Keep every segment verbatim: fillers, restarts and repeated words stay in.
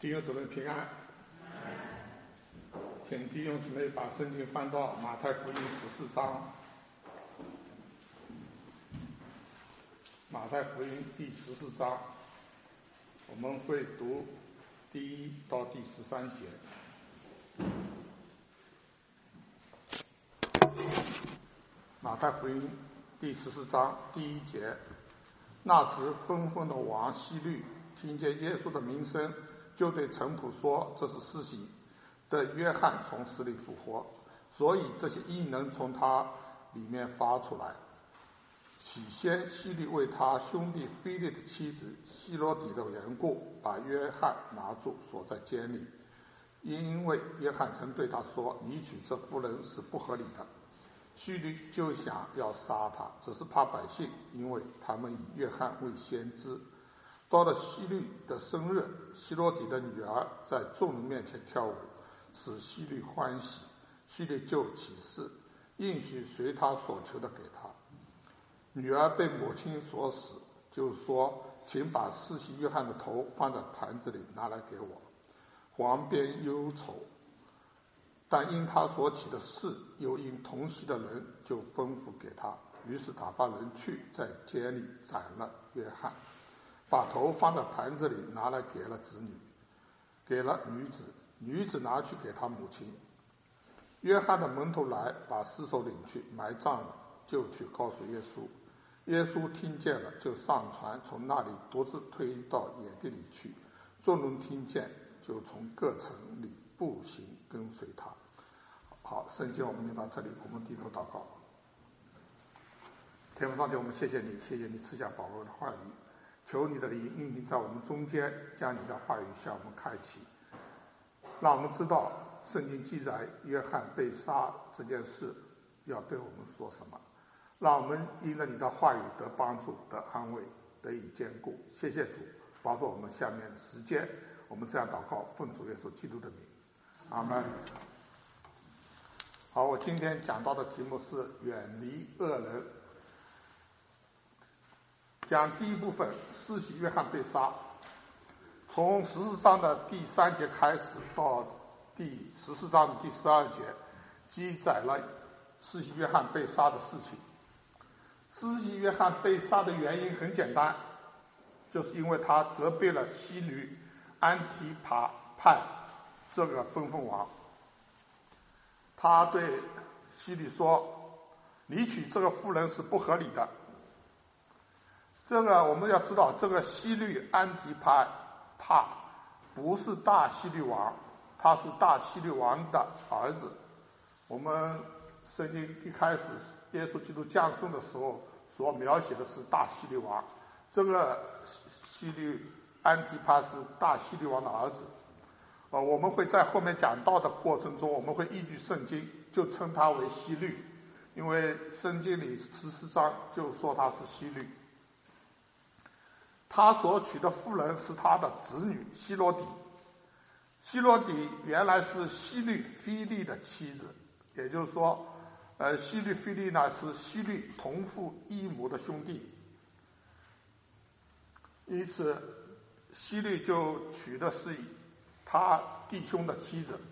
弟兄姊妹平安，请弟兄姊妹把圣经翻到马太福音十四章，马太福音第十四章，我们会读第一到第十三节。马太福音第十四章第一节，那时疯疯的王希律听见耶稣的名声，就对臣仆说，这是施洗的约翰从死里复活，所以这些异能从他里面发出来。起先希律为他兄弟腓力的妻子希罗底的缘故，把约翰拿住锁在监里，因为约翰曾对他说，你娶这妇人是不合理的。希律就想要杀他，只是怕百姓，因为他们以约翰为先知。到了希律的生日，希罗底的女儿在众人面前跳舞，使希律欢喜。希律就起誓，应许随他所求的给他。女儿被母亲所死，就说，请把施洗约翰的头放在盘子里拿来给我。王便忧愁，但因他所起的誓，又因同席的人，就吩咐给他。于是打发人去，在监里斩了约翰，把头放在盘子里拿来给了子女，给了女子，女子拿去给他母亲。约翰的门徒来，把尸首领去埋葬了，就去告诉耶稣。耶稣听见了，就上船，从那里独自退到野地里去。众人听见，就从各城里步行跟随他。好，圣经我们念到这里，我们低头祷告。天父上帝，我们谢谢你，谢谢你赐下宝贵的话语，求你的灵运行在我们中间，将你的话语向我们开启，让我们知道圣经记载约翰被杀这件事要对我们说什么，让我们因着你的话语得帮助，得安慰，得以坚固。谢谢主，保守我们下面的时间，我们这样祷告，奉主耶稣基督的名，阿们。好，我今天讲到的题目是远离恶人。讲第一部分，施洗约翰被杀，从十四章的第三节开始到第十四章的第十二节，记载了施洗约翰被杀的事情。施洗约翰被杀的原因很简单，就是因为他责备了希律安提帕派这个分封王。他对希律说，你娶这个妇人是不合理的。这个我们要知道，这个希律安提帕帕不是大希律王，他是大希律王的儿子。我们圣经一开始耶稣基督降生的时候所描写的是大希律王，这个希律安提帕是大希律王的儿子。呃，我们会在后面讲到的过程中，我们会依据圣经就称他为希律，因为圣经里十四章就说他是希律。他所娶的妇人是他的子女希罗底，希罗底原来是希律腓力的妻子，也就是说，呃，希律腓力呢是希律同父异母的兄弟，因此希律就娶的是他弟兄的妻子。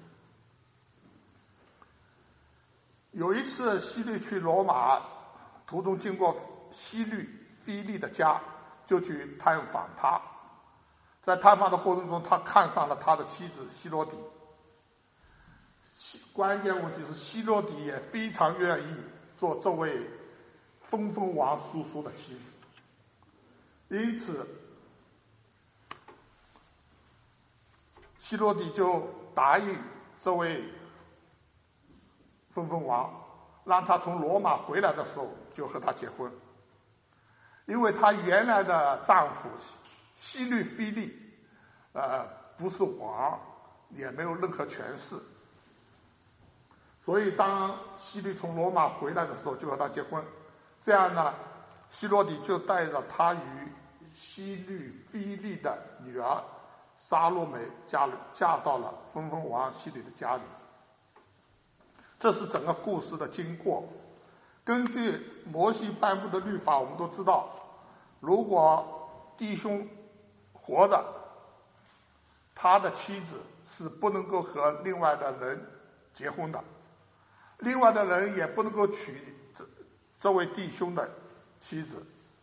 有一次希律去罗马，途中经过希律腓力的家，就去探访他。在探访的过程中，他看上了他的妻子希罗底。关键问题是希罗底也非常愿意做这位分封王叔叔的妻子，因此希罗底就答应这位分封王，让他从罗马回来的时候就和他结婚。因为他原来的丈夫希律腓力呃不是王，也没有任何权势，所以当希律从罗马回来的时候就和他结婚。这样呢，希罗底就带着他与希律腓力的女儿沙洛美嫁嫁到了分封王希律的家里。这是整个故事的经过。根据摩西颁布的律法，我们都知道，如果弟兄活着， 他的妻子是不能够和另外的人结婚的，另外的人也不能够娶这这位弟兄的妻子。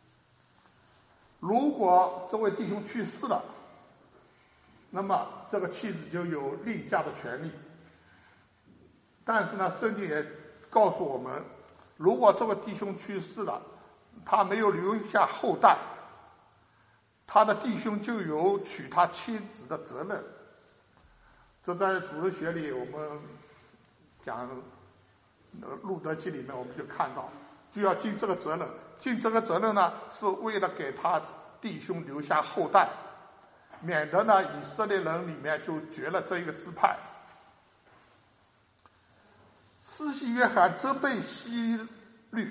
如果这位弟兄去世了，那么这个妻子就有另嫁的权利。但是呢，圣经也告诉我们，如果这位弟兄去世了，他没有留下后代，他的弟兄就有娶他妻子的责任。这在主日学里我们讲路德记里面我们就看到，就要尽这个责任。尽这个责任呢，是为了给他弟兄留下后代，免得呢以色列人里面就绝了这一个支派。施洗约翰责备希律，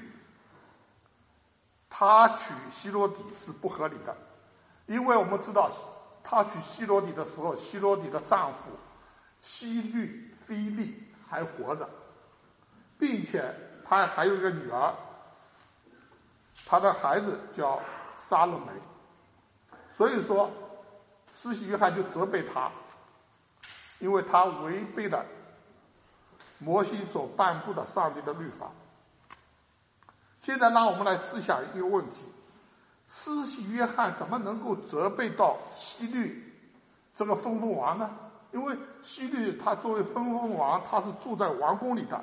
他娶希罗底是不合理的，因为我们知道他娶希罗底的时候，希罗底的丈夫希律菲利还活着，并且他还有一个女儿，他的孩子叫撒勒梅。所以说施洗约翰就责备他，因为他违背了摩西所颁布的上帝的律法。现在让我们来思想一个问题，施洗约翰怎么能够责备到希律这个分封王呢？因为希律他作为分封王，他是住在王宫里的，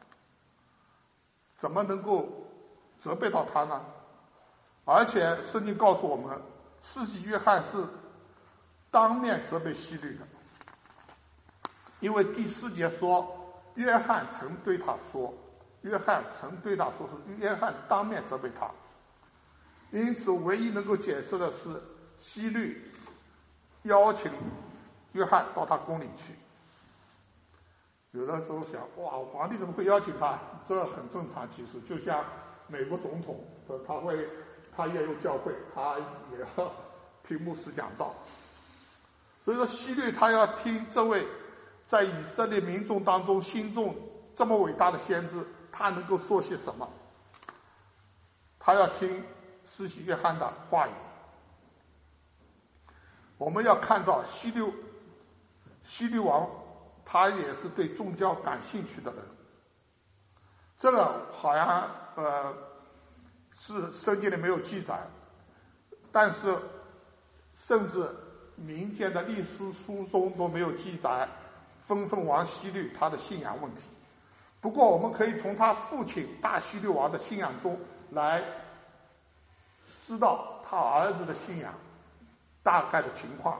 怎么能够责备到他呢？而且圣经告诉我们，施洗约翰是当面责备希律的，因为第四节说，约翰曾对他说，约翰曾对他说是约翰当面责备他。因此唯一能够解释的是希律邀请约翰到他宫里去。有的时候想，哇，皇帝怎么会邀请他？这很正常，其实就像美国总统，他会他也有教会，他也要听牧师讲道。所以说希律他要听这位在以色列民众当中心中这么伟大的先知，他能够说些什么？他要听施洗约翰的话语。我们要看到希律希律王他也是对宗教感兴趣的人，这个好像呃是圣经里没有记载，但是甚至民间的历史书中都没有记载分封王希律他的信仰问题。不过我们可以从他父亲大希律王的信仰中来知道他儿子的信仰大概的情况。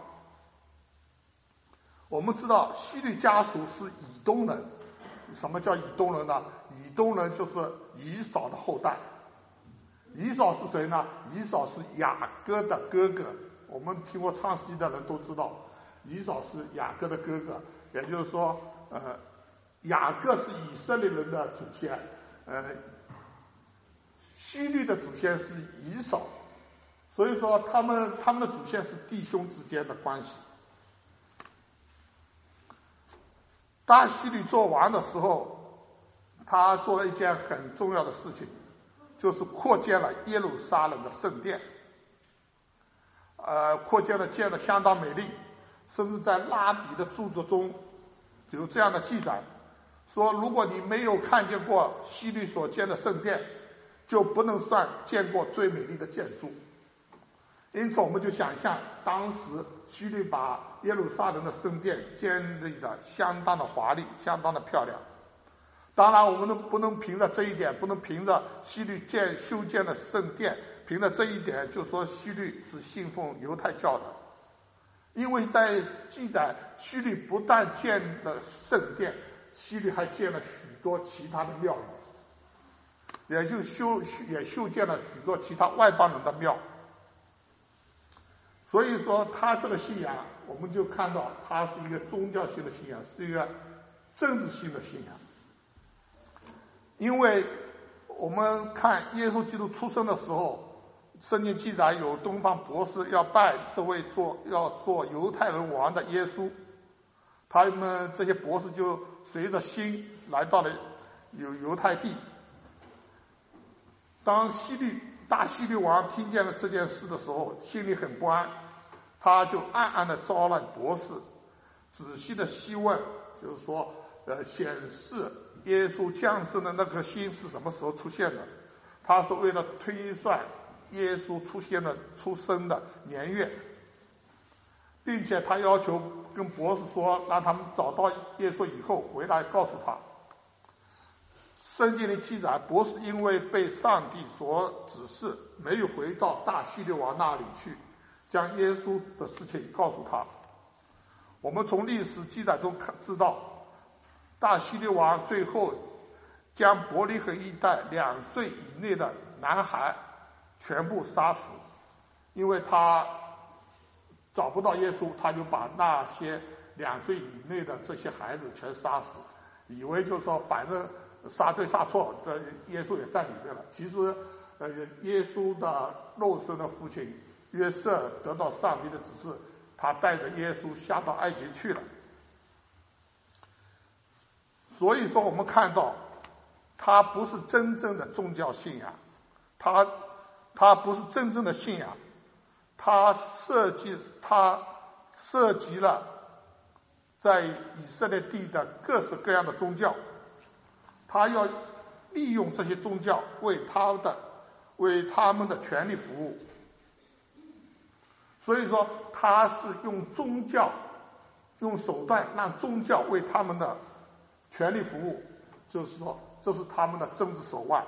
我们知道希律家属是以东人。什么叫以东人呢？以东人就是以扫的后代。以扫是谁呢？以扫是雅各的哥哥。我们听过创世纪的人都知道，以扫是雅各的哥哥，也就是说呃雅各是以色列人的祖先，呃希律的祖先是以扫，所以说他们他们的祖先是弟兄之间的关系。大希律做王的时候，他做了一件很重要的事情，就是扩建了耶路撒冷的圣殿，呃，扩建了建得相当美丽，甚至在拉比的著作中有这样的记载，说如果你没有看见过希律所建的圣殿，就不能算见过最美丽的建筑。因此我们就想象当时希律把耶路撒冷的圣殿建立的相当的华丽，相当的漂亮。当然我们不能凭着这一点，不能凭着希律建修建的圣殿，凭着这一点就说希律是信奉犹太教的。因为在记载希律不但建了圣殿，希律还建了许多其他的庙宇，也就修也修建了许多其他外邦人的庙。所以说他这个信仰，我们就看到他是一个宗教性的信仰，是一个政治性的信仰。因为我们看耶稣基督出生的时候，圣经记载有东方博士要拜这位做要做犹太人王的耶稣，他们这些博士就随着星来到了犹犹太地。当希律大希律王听见了这件事的时候，心里很不安，他就暗暗地招了博士仔细的细问，就是说，呃，显示耶稣降生的那颗星是什么时候出现的？他是为了推算耶稣出现的出生的年月，并且他要求跟博士说，让他们找到耶稣以后回来告诉他。圣经里记载，博士因为被上帝所指示，没有回到大希律王那里去，将耶稣的事情告诉他。我们从历史记载中看知道，大希律王最后将伯利恒一带两岁以内的男孩全部杀死，因为他找不到耶稣，他就把那些两岁以内的这些孩子全杀死，以为就是说反正杀对杀错，这耶稣也在里面了。其实，呃，耶稣的肉身的父亲约瑟得到上帝的指示，他带着耶稣下到埃及去了。所以说，我们看到，他不是真正的宗教信仰，他他不是真正的信仰，他涉及他涉及了在以色列地的各式各样的宗教。他要利用这些宗教为他的为他们的权利服务，所以说他是用宗教用手段让宗教为他们的权利服务，就是说这是他们的政治手腕。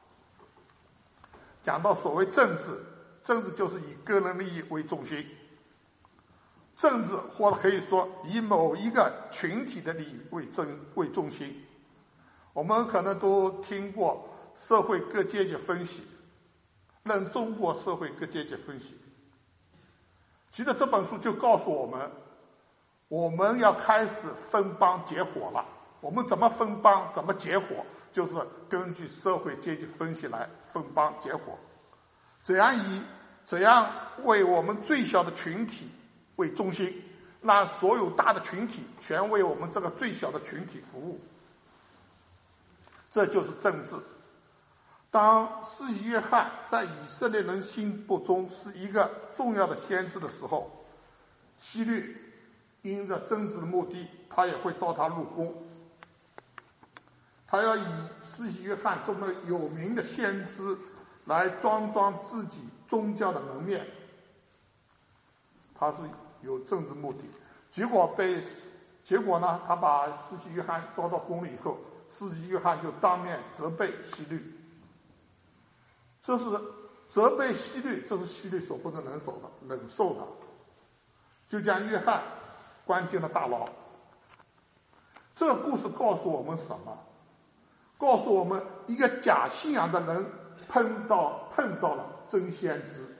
讲到所谓政治，政治就是以个人利益为中心，政治或者可以说以某一个群体的利益为中为中心。我们可能都听过社会各阶级分析，论中国社会各阶级分析。其实这本书就告诉我们，我们要开始分帮结伙了。我们怎么分帮，怎么结伙，就是根据社会阶级分析来分帮结伙，怎样以怎样为我们最小的群体为中心，让所有大的群体全为我们这个最小的群体服务。这就是政治。当施洗约翰在以色列人心目中是一个重要的先知的时候，希律因着政治的目的，他也会召他入宫，他要以施洗约翰这么有名的先知来装装自己宗教的门面，他是有政治目的。结果被结果呢，他把施洗约翰召到宫里以后，施洗约翰就当面责备希律，这是责备希律，这是希律所不能忍受的，忍受的，就将约翰关进了大牢。这个故事告诉我们什么？告诉我们，一个假信仰的人碰到碰到了真先知。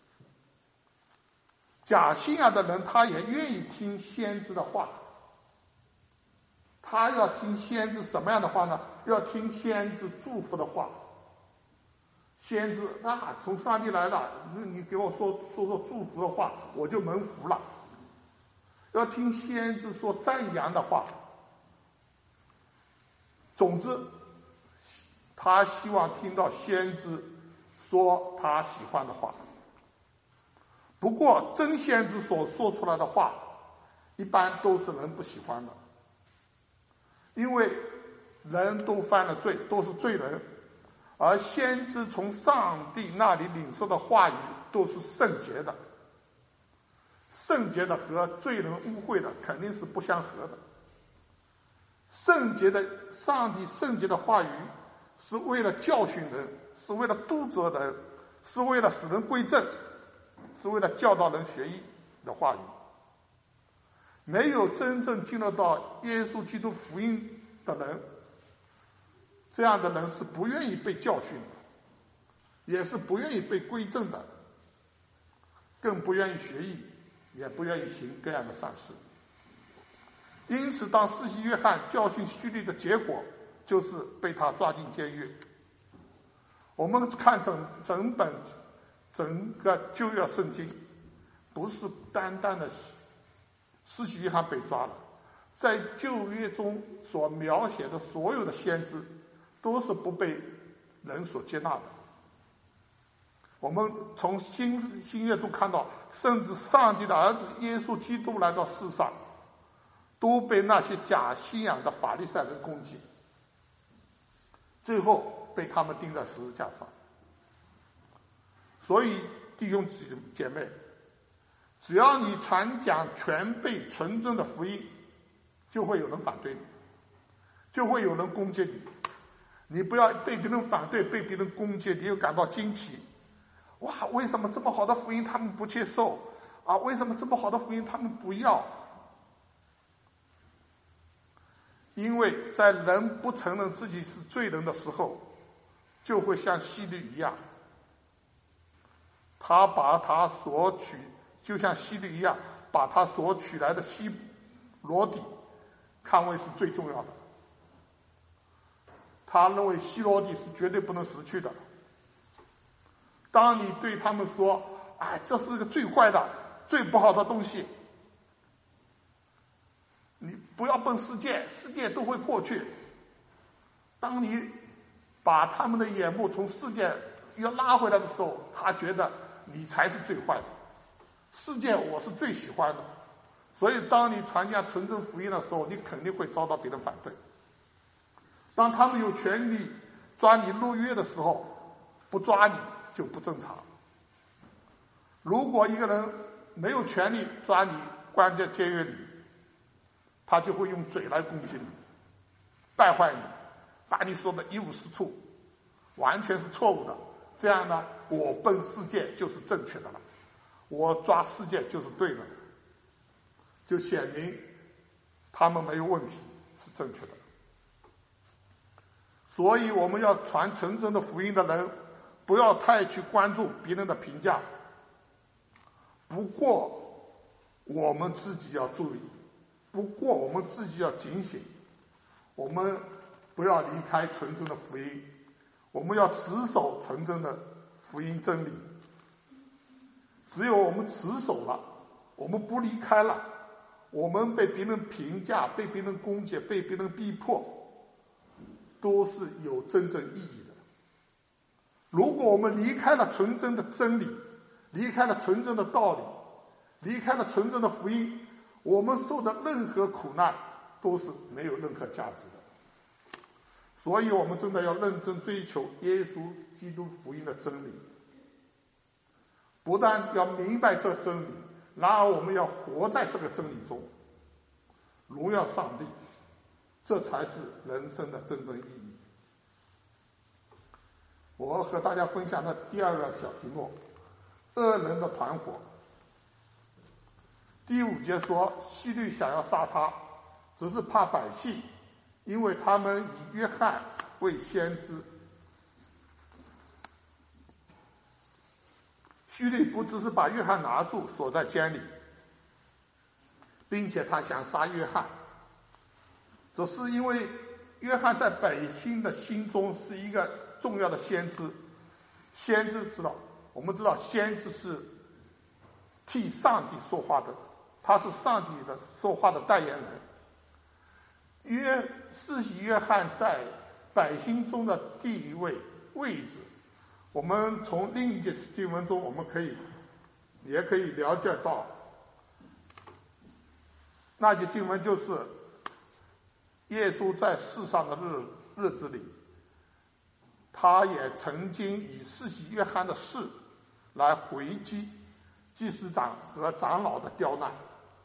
假信仰的人，他也愿意听先知的话。他要听先知什么样的话呢？要听先知祝福的话。先知啊，从上帝来了，你给我说说说祝福的话，我就蒙福了。要听先知说赞扬的话。总之，他希望听到先知说他喜欢的话。不过，真先知所说出来的话，一般都是人不喜欢的。因为人都犯了罪，都是罪人，而先知从上帝那里领受的话语都是圣洁的，圣洁的和罪人污秽的肯定是不相合的。圣洁的上帝圣洁的话语是为了教训人，是为了督责人，是为了使人归正，是为了教导人学艺的话语。没有真正进入到耶稣基督福音的人，这样的人是不愿意被教训的，也是不愿意被归正的，更不愿意学艺，也不愿意行各样的善事。因此，当施洗约翰教训希律的结果，就是被他抓进监狱。我们看整整本整个旧约圣经，不是单单的施洗约翰被抓了，在旧约中所描写的所有的先知，都是不被人所接纳的。我们从新新约中看到，甚至上帝的儿子耶稣基督来到世上， 都被那些假信仰的法利赛人攻击，最后被他们钉在十字架上。所以弟兄姐妹，只要你传讲全备纯正的福音，就会有人反对你，就会有人攻击你。你不要被别人反对，被别人攻击，你又感到惊奇。哇，为什么这么好的福音他们不接受啊？为什么这么好的福音他们不要？因为在人不承认自己是罪人的时候，就会像希律一样，他把他所取，就像希律一样，把他所取来的希罗底看为是最重要的。他认为希罗底是绝对不能失去的。当你对他们说，哎，这是个最坏的、最不好的东西，你不要奔世界，世界都会过去。当你把他们的眼目从世界要拉回来的时候，他觉得你才是最坏的，世界我是最喜欢的。所以当你传讲纯正福音的时候，你肯定会遭到别人反对。当他们有权利抓你入狱的时候，不抓你就不正常。如果一个人没有权利抓你关在监狱里，他就会用嘴来攻击你，败坏你，把你说的一无是处，完全是错误的。这样呢，我奔世界就是正确的了，我抓世界就是对的，就显明他们没有问题，是正确的。所以我们要传纯正的福音的人，不要太去关注别人的评价。不过我们自己要注意，不过我们自己要警醒，我们不要离开纯正的福音，我们要持守纯正的福音真理。只有我们持守了，我们不离开了，我们被别人评价、被别人攻击、被别人逼迫，都是有真正意义的。如果我们离开了纯正的真理，离开了纯正的道理，离开了纯正的福音，我们受的任何苦难都是没有任何价值的。所以我们真的要认真追求耶稣基督福音的真理，不但要明白这真理，然而我们要活在这个真理中，荣耀上帝，这才是人生的真正意义。我和大家分享的第二个小题目，恶人的团伙。第五节说，希律想要杀他，只是怕百姓，因为他们以约翰为先知。希律不只是把约翰拿住锁在监里，并且他想杀约翰，只是因为约翰在百姓的心中是一个重要的先知。先知知道，我们知道先知是替上帝说话的，他是上帝的说话的代言人。约施洗约翰在百姓中的地位位置，我们从另一节经文中我们可以也可以了解到，那节经文就是耶稣在世上的日日子里，他也曾经以施洗约翰的事来回击祭司长和长老的刁难。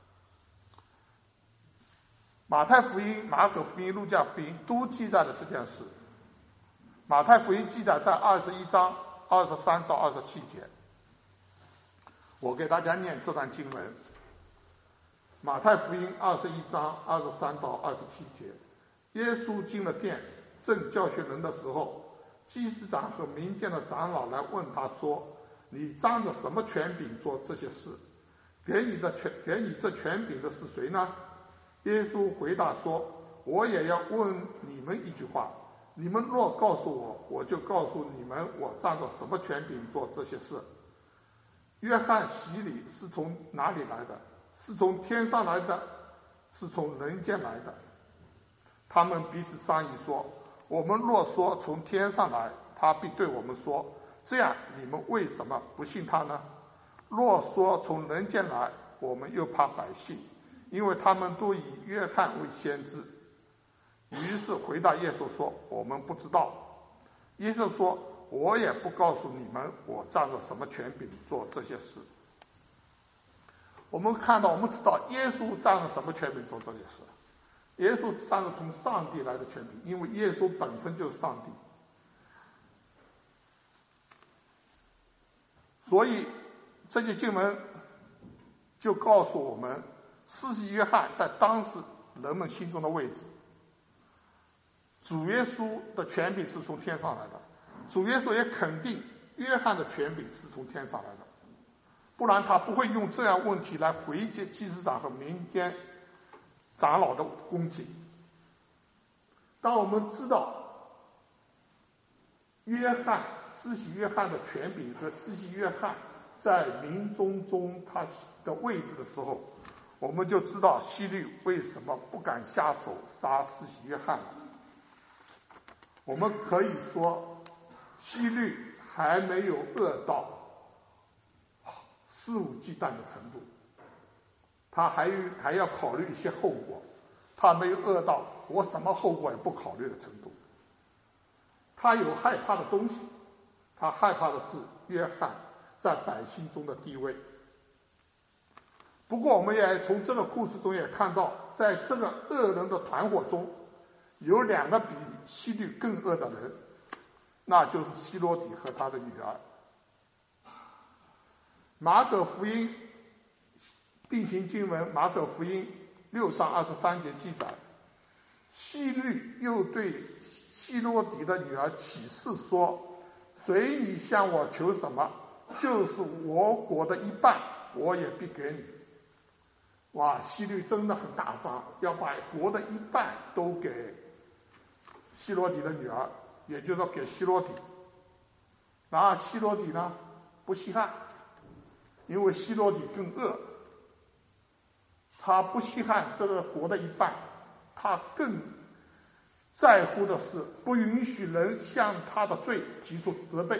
马太福音、马可福音、路加福音都记载了这件事。马太福音记载在二十一章二十三到二十七节，我给大家念这段经文。马太福音二十一章二十三到二十七节，耶稣进了殿，正教训人的时候，祭司长和民间的长老来问他说：“你仗着什么权柄做这些事？给你的权，给你这权柄的是谁呢？”耶稣回答说：“我也要问你们一句话，你们若告诉我，我就告诉你们，我仗着什么权柄做这些事。约翰洗礼是从哪里来的？是从天上来的，是从人间来的？”他们彼此商议说：“我们若说从天上来，他必对我们说，这样你们为什么不信他呢？若说从人间来，我们又怕百姓， 因为他们都以约翰为先知。于是回答耶稣说：我们不知道。耶稣说：我也不告诉你们，我仗着什么权柄做这些事。我们看到，我们知道耶稣仗着什么权柄做这些事？耶稣仗着从上帝来的权柄，因为耶稣本身就是上帝。所以这些经文就告诉我们，施洗约翰在当时人们心中的位置。主耶稣的权柄是从天上来的，主耶稣也肯定约翰的权柄是从天上来的，不然他不会用这样问题来回击祭司长和民间长老的攻击。当我们知道约翰施洗约翰的权柄和施洗约翰在民众中他的位置的时候，我们就知道希律为什么不敢下手杀施洗约翰了。我们可以说，希律还没有恶到肆无忌惮的程度，他还还要考虑一些后果，他没有恶到我什么后果也不考虑的程度。他有害怕的东西，他害怕的是约翰在百姓中的地位。不过我们也从这个故事中也看到，在这个恶人的团伙中，有两个比希律更恶的人，那就是希罗底和他的女儿。马可福音并行经文马可福音六章二十三节记载，希律又对希罗底的女儿起誓说：随你向我求什么，就是我国的一半，我也必给你。哇，希律真的很大方，要把国的一半都给希罗底的女儿，也就是说给希罗底。然而希罗底呢不稀罕，因为希罗底更恶，他不稀罕这个国的一半，他更在乎的是不允许人向他的罪提出责备，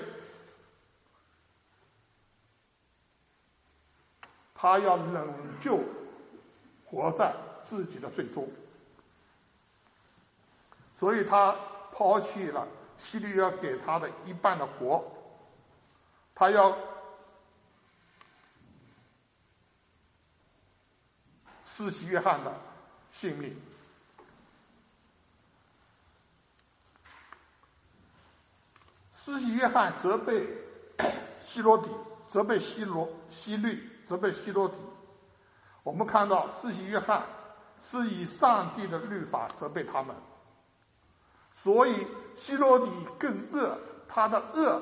他要忍就活在自己的罪中。所以他抛弃了希律要给他的一半的国，他要施洗约翰的性命。施洗约翰责备希罗底，责备希罗希律，责备希罗底。我们看到施洗约翰是以上帝的律法责备他们，所以希罗底更恶，他的恶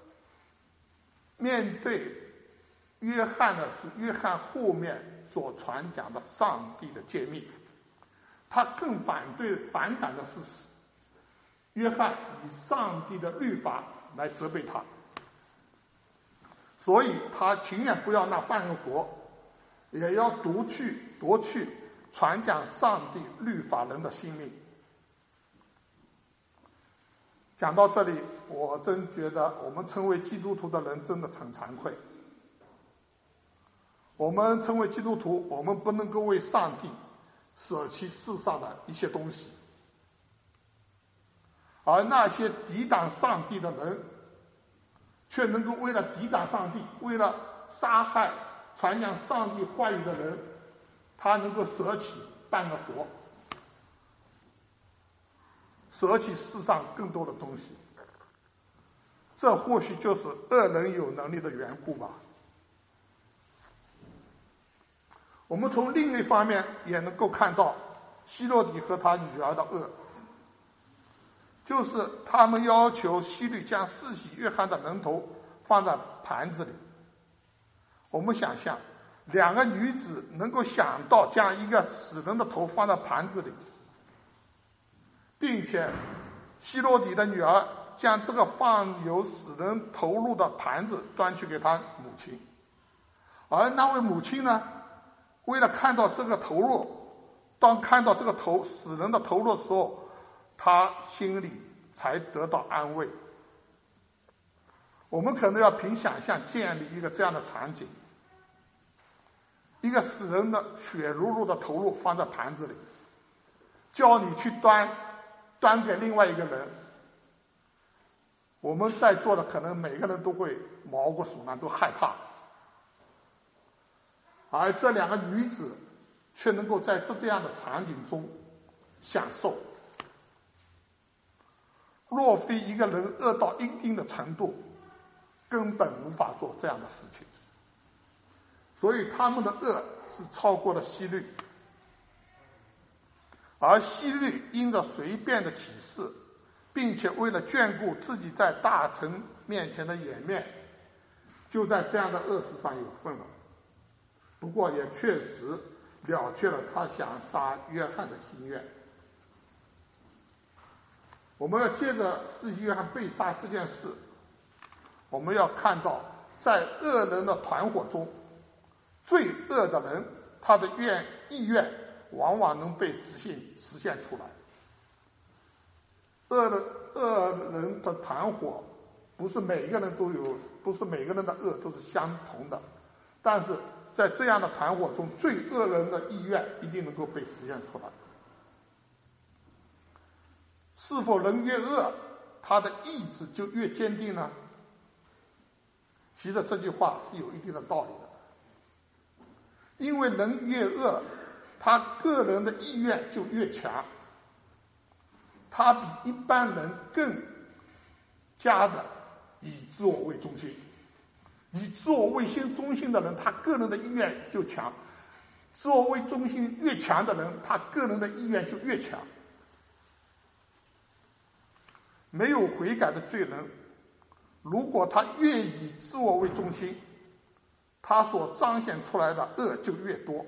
面对约翰的是约翰后面所传讲的上帝的诫命，他更反对反感的是约翰以上帝的律法来责备他，所以他情愿不要那半个国，也要夺去夺去传讲上帝律法人的性命。讲到这里，我真觉得我们成为基督徒的人真的很惭愧。我们成为基督徒，我们不能够为上帝舍弃世上的一些东西，而那些抵挡上帝的人，却能够为了抵挡上帝，为了杀害传讲上帝话语的人，他能够舍弃半个国，舍弃世上更多的东西。这或许就是恶人有能力的缘故吧。我们从另一方面也能够看到希罗底和他女儿的恶，就是他们要求希律将施洗约翰的人头放在盘子里。我们想象两个女子能够想到将一个死人的头放在盘子里，并且希罗底的女儿将这个放有死人头颅的盘子端去给他母亲，而那位母亲呢，为了看到这个头颅，当看到这个头死人的头颅的时候，他心里才得到安慰。我们可能要凭想象建立一个这样的场景， 一个死人的血如如的头颅放在盘子里，叫你去端，端给另外一个人。我们在座的可能每个人都会毛骨悚然，都害怕。而这两个女子却能够在这这样的场景中享受。若非一个人恶到一定的程度，根本无法做这样的事情。所以他们的恶是超过了希律，而希律因着随便的启示，并且为了眷顾自己在大臣面前的颜面，就在这样的恶事上有份了。不过也确实了却了他想杀约翰的心愿。我们要借着施洗约翰被杀这件事，我们要看到在恶人的团伙中，最恶的人他的愿意愿往往能被实现实现出来。恶的恶人的团伙不是每个人都有，不是每个人的恶都是相同的，但是在这样的团伙中，最恶人的意愿一定能够被实现出来。是否人越恶，他的意志就越坚定呢？其实这句话是有一定的道理的，因为人越恶，他个人的意愿就越强，他比一般人更加的以自我为中心。以自我为心中心的人，他个人的意愿就强；自我为中心越强的人，他个人的意愿就越强。没有悔改的罪人，如果他越以自我为中心，他所彰显出来的恶就越多。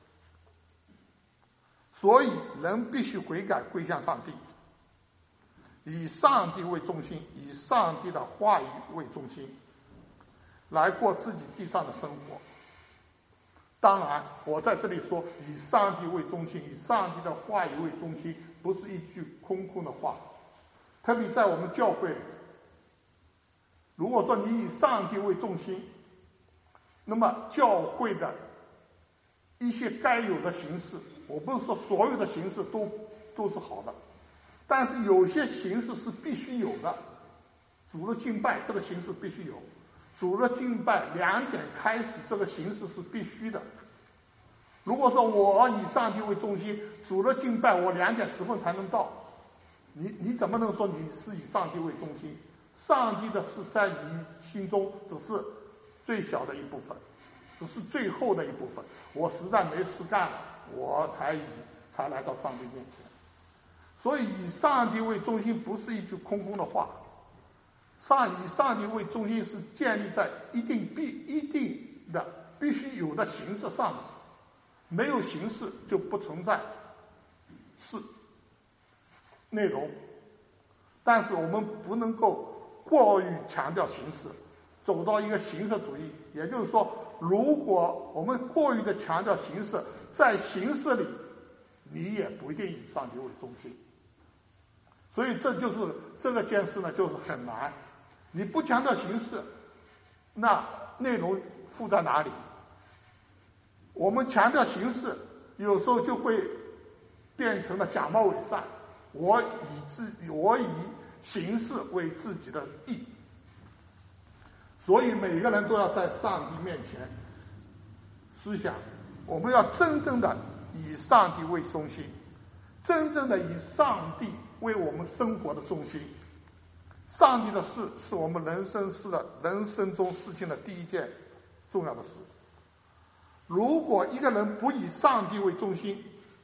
所以人必须悔改，归向上帝，以上帝为中心，以上帝的话语为中心，来过自己地上的生活。当然我在这里说以上帝为中心，以上帝的话语为中心，不是一句空空的话。特别在我们教会里，如果说你以上帝为中心，那么教会的一些该有的形式，我不是说所有的形式都都是好的，但是有些形式是必须有的。主日敬拜这个形式必须有，主日敬拜两点开始这个形式是必须的。如果说我以上帝为中心，主日敬拜我两点十分才能到，你你怎么能说你是以上帝为中心？上帝的事在你心中只是最小的一部分，只是最后的一部分。我实在没事干了，我才以才来到上帝面前。所以以上帝为中心不是一句空空的话，上以上帝为中心是建立在一定必一定的必须有的形式上的，没有形式就不存在是内容。但是我们不能够过于强调形式，走到一个形式主义。也就是说，如果我们过于的强调形式，在形式里你也不一定以上帝为中心。所以这就是这个件事呢，就是很难。你不强调形式，那内容附在哪里？我们强调形式，有时候就会变成了假冒伪善。我以自我以形式为自己的义。所以每个人都要在上帝面前思想，我们要真正的以上帝为中心，真正的以上帝为我们生活的中心。上帝的事是我们人生事的人生中事情的第一件重要的事。如果一个人不以上帝为中心，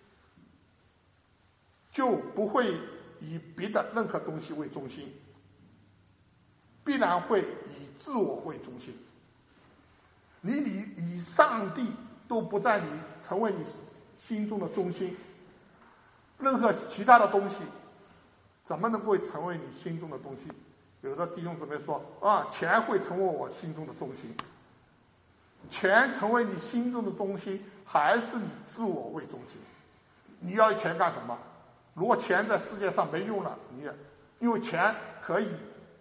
就不会以别的任何东西为中心，必然会以自我为中心。你以以上帝都不在你成为你心中的中心，任何其他的东西怎么能够成为你心中的东西？有的弟兄姊妹说啊，钱会成为我心中的中心。钱成为你心中的中心，还是你自我为中心？你要钱干什么？如果钱在世界上没用了，你也因为钱可以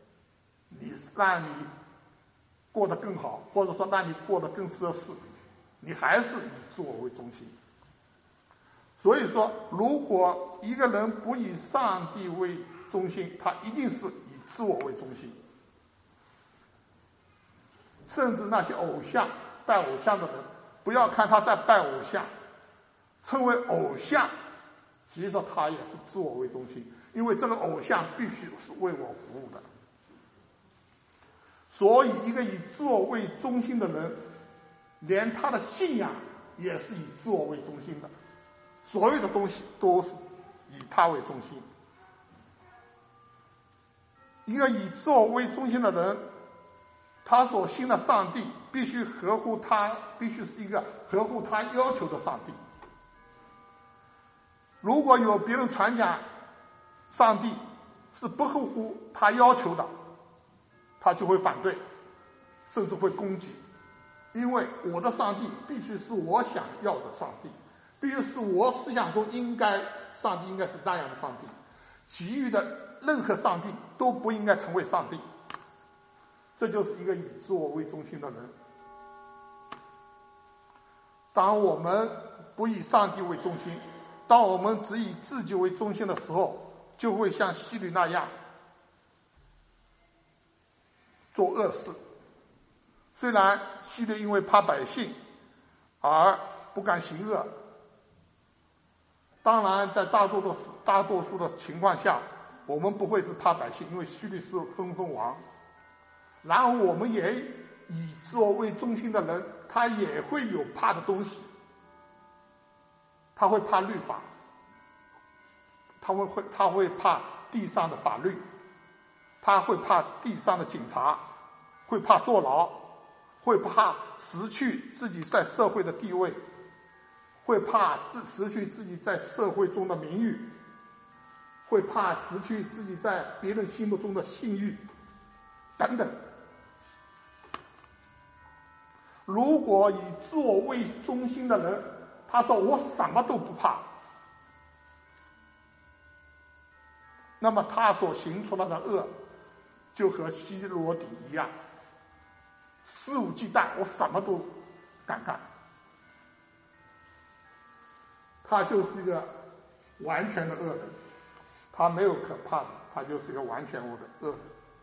你让你过得更好，或者说让你过得更奢侈， 你还是以自我为中心。所以说，如果一个人不以上帝为中心，他一定是以自我为中心。甚至那些偶像拜偶像的人，不要看他在拜偶像，称为偶像，实际上他也是自我为中心，因为这个偶像必须是为我服务的。所以一个以自我为中心的人，连他的信仰也是以自我为中心的，所有的东西都是以他为中心。一个以自我为中心的人，他所信的上帝必须合乎他，必须是一个合乎他要求的上帝。如果有别人传讲上帝是不合乎他要求的，他就会反对，甚至会攻击。因为我的上帝必须是我想要的上帝，必须是我思想中应该上帝应该是那样的上帝，其余的任何上帝都不应该成为上帝。这就是一个以自我为中心的人。当我们不以上帝为中心，当我们只以自己为中心的时候，就会像希律那样做恶事。虽然希律因为怕百姓而不敢行恶，当然在大多数大多数的情况下，我们不会是怕百姓，因为希律是分封王。然后我们也以自我为中心的人，他也会有怕的东西，他会怕律法，他会会他会怕地上的法律，他会怕地上的警察，会怕坐牢，会怕失去自己在社会的地位，会怕自失去自己在社会中的名誉，会怕失去自己在别人心目中的信誉等等。如果以自我为中心的人，他说我什么都不怕，那么他所行出来的恶就和希罗底一样，肆无忌惮，我什么都敢干，他就是一个完全的恶人，他没有可怕的，他就是一个完全恶的恶人。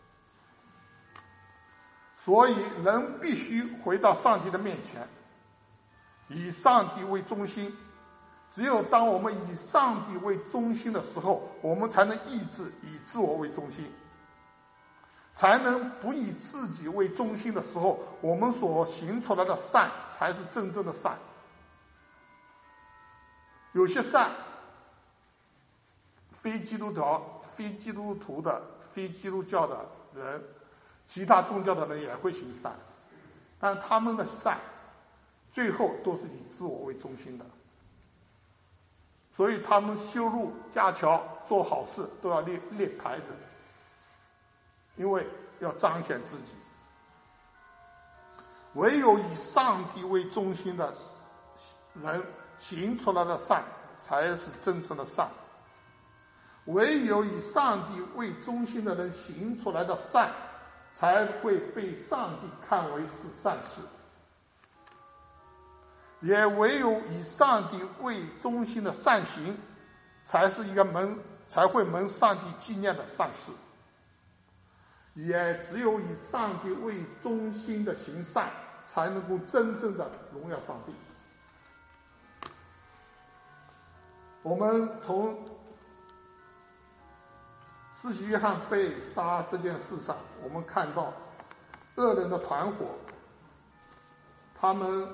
所以人必须回到上帝的面前，以上帝为中心。只有当我们以上帝为中心的时候，我们才能抑制以自我为中心，才能不以自己为中心的时候，我们所行出来的善才是真正的善。有些善，非基督教、非基督徒的、非基督教的人，其他宗教的人也会行善，但他们的善最后都是以自我为中心的，所以他们修路、架桥、做好事都要立立牌子，因为要彰显自己。唯有以上帝为中心的人行出来的善才是真正的善，唯有以上帝为中心的人行出来的善才会被上帝看为是善事，也唯有以上帝为中心的善行才是一个蒙才会蒙上帝纪念的善事，也只有以上帝为中心的行善才能够真正的荣耀上帝。我们从施洗约翰被杀这件事上，我们看到恶人的团伙，他们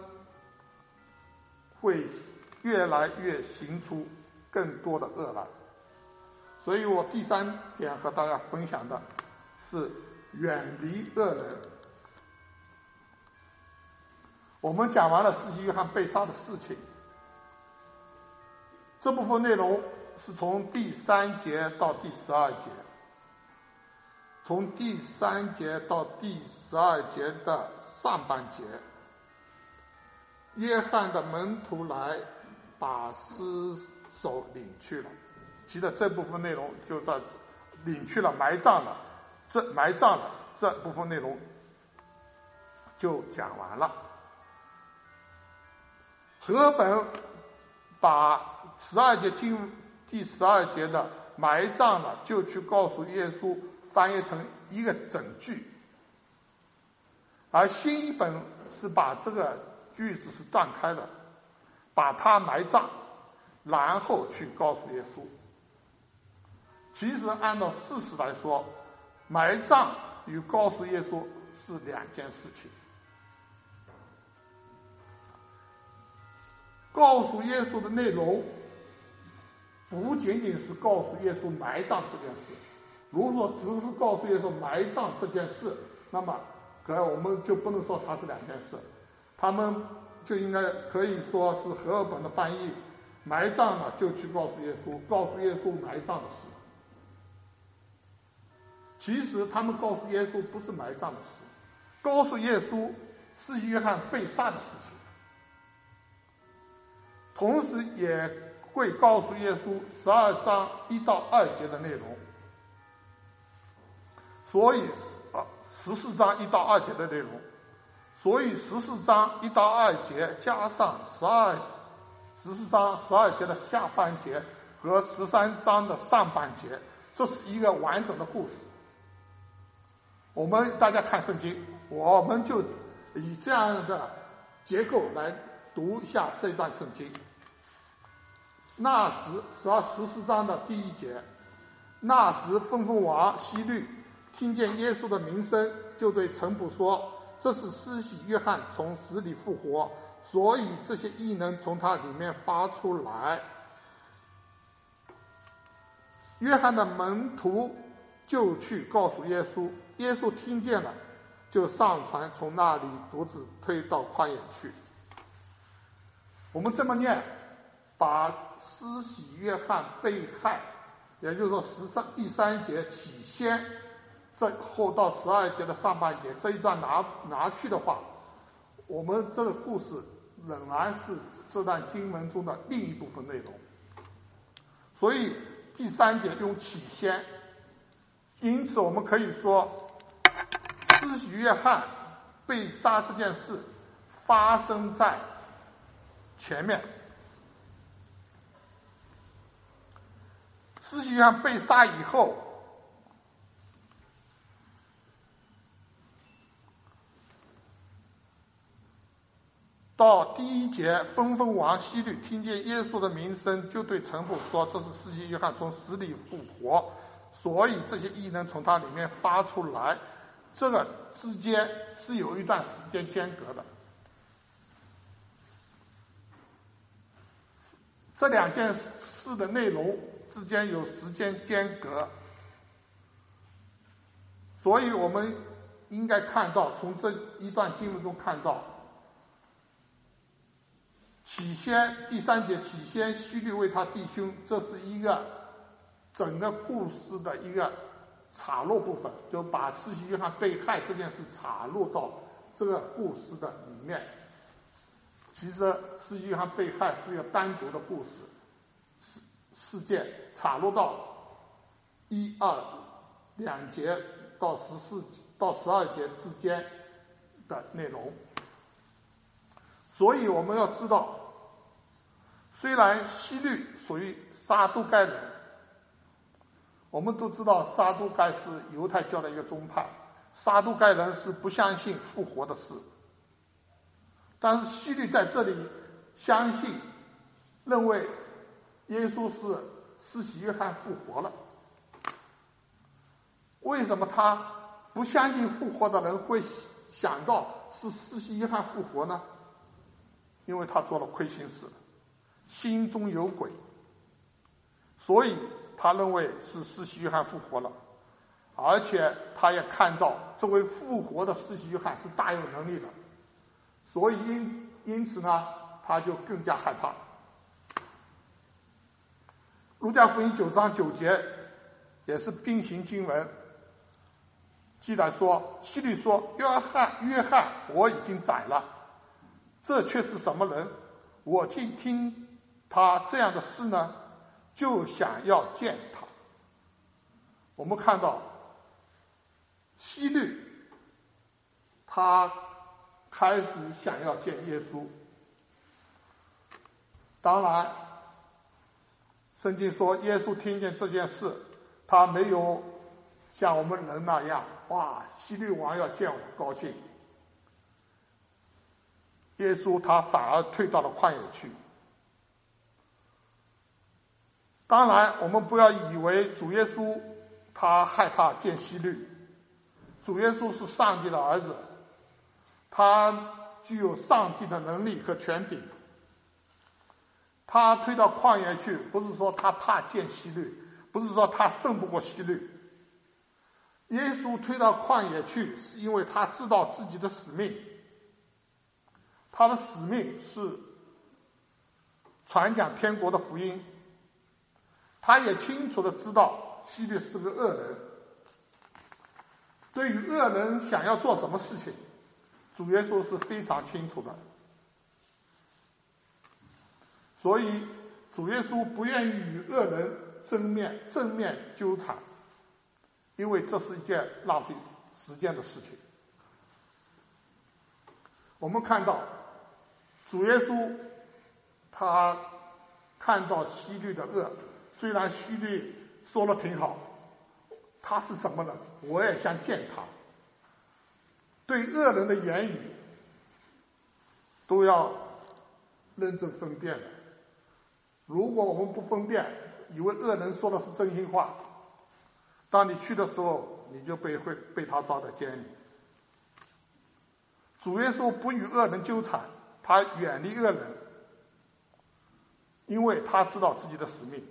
会越来越行出更多的恶来。所以我第三点和大家分享的是远离恶人。我们讲完了施洗约翰被杀的事情，这部分内容是从第三节到第十二节，从第三节到第十二节的上半节，约翰的门徒来把尸首领去了，其实这部分内容就在领去了，埋葬了，这埋葬了这部分内容就讲完了。 和合本把十二节经第十二节的埋葬了就去告诉耶稣翻译成一个整句，而新译本是把这个句子是断开的，把他埋葬，然后去告诉耶稣。其实按照事实来说，埋葬与告诉耶稣是两件事情。告诉耶稣的内容不仅仅是告诉耶稣埋葬这件事，如果说只是告诉耶稣埋葬这件事，那么可能我们就不能说它是两件事，他们就应该可以说是和合本的翻译，埋葬了就去告诉耶稣，告诉耶稣埋葬的事。其实他们告诉耶稣不是埋葬的事，告诉耶稣施洗约翰被杀的事情，同时也会告诉耶稣十二章一到二节的内容。所以啊，十四章一到二节的内容，所以十四章一到二节加上十二十四章十二节的下半节和十三章的上半节，这是一个完整的故事。我们大家看圣经，我们就以这样的结构来读一下这段圣经。那时十二十四章的第一节，那时分封王希律听见耶稣的名声，就对臣仆说，这是施洗约翰从死里复活，所以这些异能从他里面发出来。约翰的门徒就去告诉耶稣，耶稣听见了，就上船，从那里独自推到旷野去。我们这么念，把施洗约翰被害，也就是说十三第三节起先，这后到十二节的上半节这一段拿拿去的话，我们这个故事仍然是这段经文中的另一部分内容。所以第三节用起先，因此我们可以说施洗约翰被杀这件事发生在前面。施洗约翰被杀以后，到第一节，分封王希律听见耶稣的名声，就对臣仆说，这是施洗约翰从死里复活，所以这些异能从他里面发出来。这个之间是有一段时间间隔的，这两件事的内容之间有时间间隔，所以我们应该看到，从这一段经文中看到，起先第三节起先希律为他弟兄，这是一个整个故事的一个插入部分，就把施洗约翰被害这件事插入到这个故事的里面。其实施洗约翰被害是一个单独的故事事事件，插入到一二两节到十四到十二节之间的内容。所以我们要知道，虽然希律属于撒都该人，我们都知道撒都该是犹太教的一个宗派，撒都该人是不相信复活的事，但是希律在这里相信，认为耶稣是施洗约翰复活了。为什么他不相信复活的人会想到是施洗约翰复活呢？因为他做了亏心事，心中有鬼，所以他认为是施洗约翰复活了，而且他也看到这位复活的施洗约翰是大有能力的，所以因因此呢，他就更加害怕。路加福音九章九节也是并行经文，记载说，希律说，约翰约翰我已经宰了，这却是什么人？我竟听他这样的事呢，就想要见他。我们看到希律他开始想要见耶稣， 当然，圣经说耶稣听见这件事，他没有像我们人那样，哇，希律王要见我高兴。耶稣他反而退到了旷野去。当然，我们不要以为主耶稣他害怕见希律。主耶稣是上帝的儿子，他具有上帝的能力和权柄。他退到旷野去，不是说他怕见希律，不是说他胜不过希律。耶稣退到旷野去，是因为他知道自己的使命。他的使命是传讲天国的福音。他也清楚的知道希律是个恶人。对于恶人想要做什么事情，主耶稣是非常清楚的。所以主耶稣不愿意与恶人正面正面纠缠，因为这是一件浪费时间的事情。我们看到主耶稣他看到希律的恶，虽然希律说的挺好，他是什么人，我也想见他。对恶人的言语都要认真分辨的。如果我们不分辨，以为恶人说的是真心话，当你去的时候，你就被会被他抓在监里。主耶稣不与恶人纠缠，他远离恶人，因为他知道自己的使命。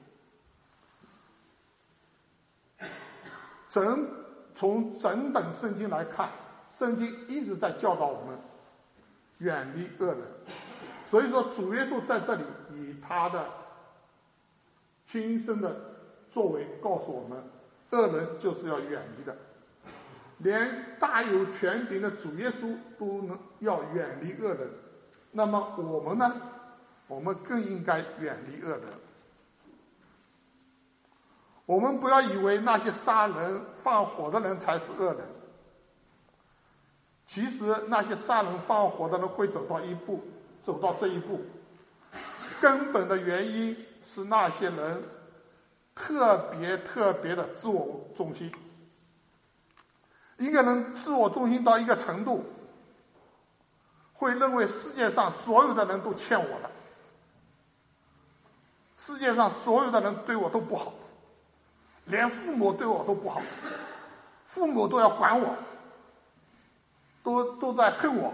整从整本圣经来看，圣经一直在教导我们远离恶人。所以说主耶稣在这里以他的亲身的作为告诉我们，恶人就是要远离的。连大有权柄的主耶稣都能要远离恶人，那么我们呢？我们更应该远离恶人。我们不要以为那些杀人放火的人才是恶人，其实那些杀人放火的人会走到一步，走到这一步，根本的原因是那些人特别特别的自我中心。一个人自我中心到一个程度，会认为世界上所有的人都欠我的，世界上所有的人对我都不好，连父母对我都不好，父母都要管我，都都在恨我。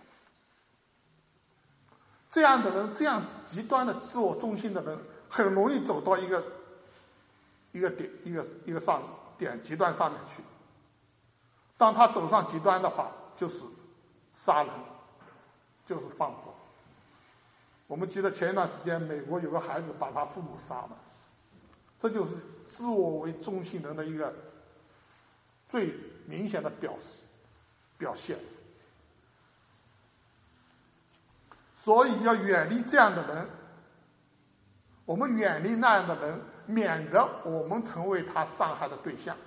这样的人，这样极端的自我中心的人，很容易走到一个一个点一个一个上点极端上面去。当他走上极端的话，就是杀人，就是放火。我们记得前一段时间美国有个孩子把他父母杀了，这就是自我为中心人的一个最明显的表示表现。所以要远离这样的人，我们远离那样的人，免得我们成为他伤害的对象。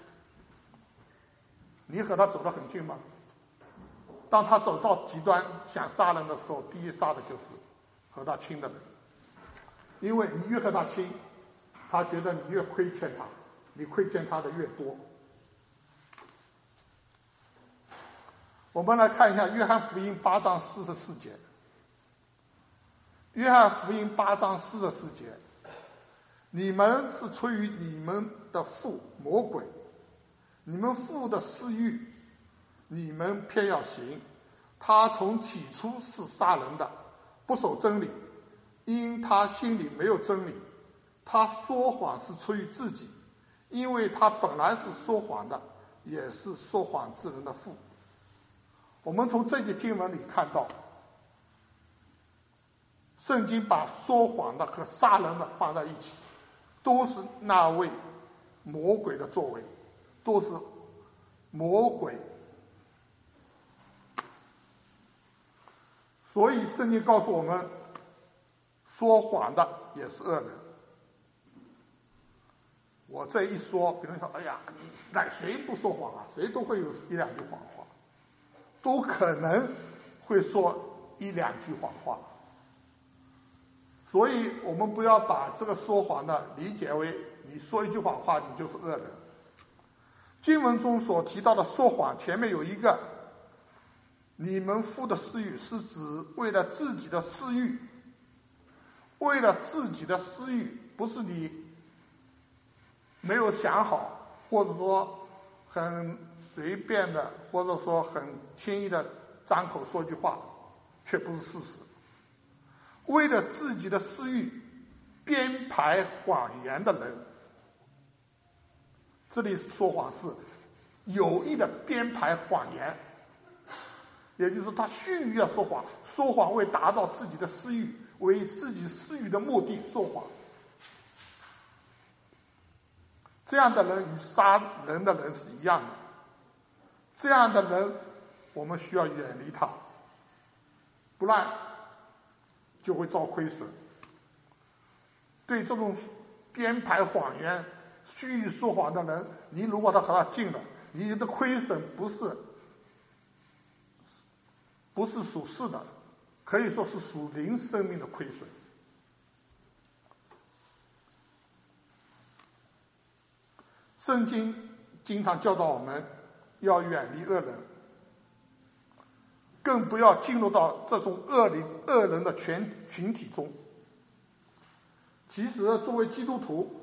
你和他走得很近吗？当他走到极端想杀人的时候，第一杀的就是和他亲的人，因为你越和他亲，他觉得你越亏欠他，你亏欠他的越多。我们来看一下约翰福音八章四十四节。约翰福音八章四十四节，你们是出于你们的父魔鬼，你们父的私欲，你们偏要行。他从起初是杀人的，不守真理，因他心里没有真理。他说谎是出于自己，因为他本来是说谎的，也是说谎之人的父。我们从这节经文里看到，圣经把说谎的和杀人的放在一起，都是那位魔鬼的作为，都是魔鬼。所以圣经告诉我们，说谎的也是恶人。我这一说，别人说哎呀，那谁不说谎啊？谁都会有一两句谎话，都可能会说一两句谎话。 所以我们不要把这个说谎的理解为你说一句谎话你就是恶人。经文中所提到的说谎，前面有一个你们父的私欲，是指为了自己的私欲，为了自己的私欲，不是你没有想好，或者说很随便的，或者说很轻易的张口说句话，却不是事实。为了自己的私欲编排谎言的人，这里说谎是有意的编排谎言，也就是说他蓄意要说谎，说谎为达到自己的私欲，为自己私欲的目的说谎。这样的人与杀人的人是一样的，这样的人我们需要远离他，不然就会遭亏损。对这种编排谎言、蓄意说谎的人，你如果他和他近了，你的亏损不是不是属世的，可以说是属灵生命的亏损。圣经经常教导我们要远离恶人，更不要进入到这种恶灵恶人的群群体中。其实作为基督徒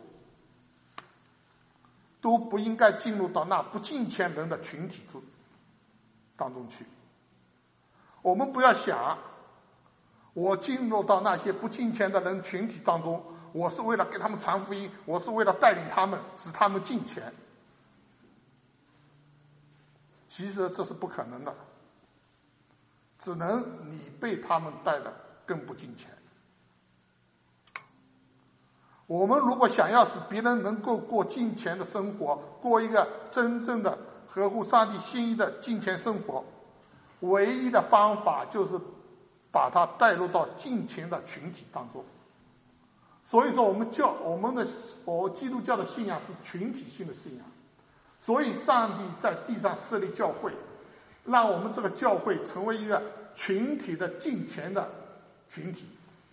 都不应该进入到那不敬虔人的群体中当中去。我们不要想我进入到那些不敬虔的人群体当中，我是为了给他们传福音，我是为了带领他们使他们敬虔。其实这是不可能的，只能你被他们带的更不敬虔。我们如果想要使别人能够过敬虔的生活，过一个真正的合乎上帝心意的敬虔生活，唯一的方法就是把他带入到敬虔的群体当中。所以说我们教我们的我基督教的信仰是群体性的信仰，所以上帝在地上设立教会，让我们这个教会成为一个群体的敬虔的群体。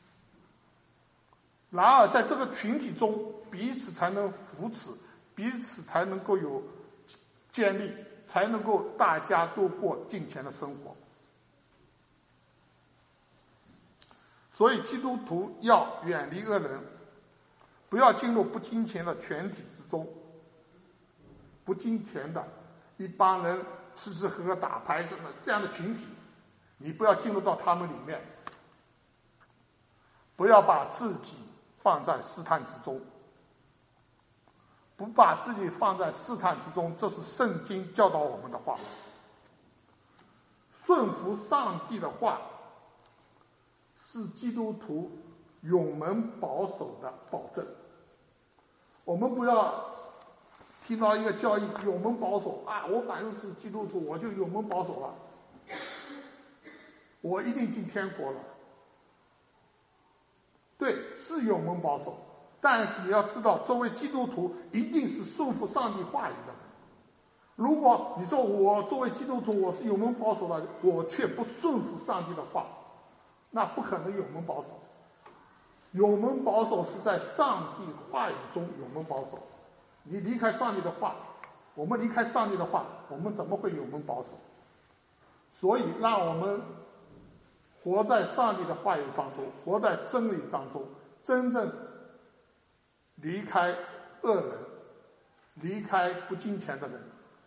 然而在这个群体中，彼此才能扶持，彼此才能够有建立，才能够大家都过敬虔的生活。所以基督徒要远离恶人，不要进入不敬虔的群体之中。不敬虔的一帮人吃吃喝喝打牌什么这样的群体，你不要进入到他们里面，不要把自己放在试探之中，不把自己放在试探之中，这是圣经教导我们的话。顺服上帝的话是基督徒永门保守的保证。我们不要听到一个教义永门保守啊，我反正是基督徒，我就永门保守了，我一定进天国了。对，是永门保守，但是你要知道，作为基督徒一定是顺服上帝话语的。如果你说我作为基督徒我是永门保守的，我却不顺服上帝的话，那不可能永门保守。永门保守是在上帝话语中永门保守。你离开上帝的话，我们离开上帝的话，我们怎么会永门保守？所以让我们活在上帝的话语当中，活在真理当中，真正离开恶人，离开不敬虔的人，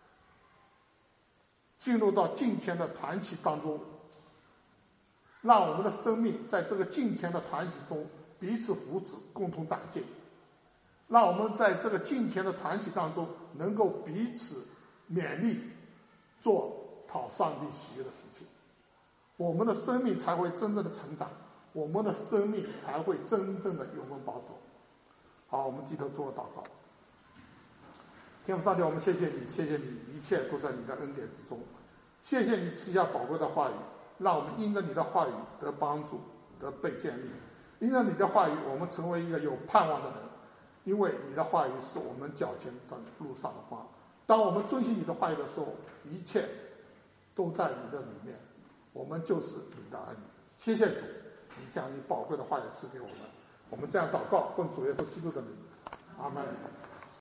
进入到敬虔的团体当中，让我们的生命在这个敬虔的团体中彼此扶持，共同长进，让我们在这个敬虔的团体当中能够彼此勉励，做讨上帝喜悦的事情，我们的生命才会真正的成长，我们的生命才会真正的永门保守。好，我们低头做个祷告。天父上帝，我们谢谢你，谢谢你，一切都在你的恩典之中。谢谢你赐下宝贵的话语，让我们因着你的话语得帮助，得被建立。因着你的话语，我们成为一个有盼望的人，因为你的话语是我们脚前的路上的光。当我们遵循你的话语的时候，一切都在你的里面，我们就是你的儿女。谢谢主，你将你宝贵的话语赐给我们。 我们这样祷告，奉主耶稣基督的名，阿门。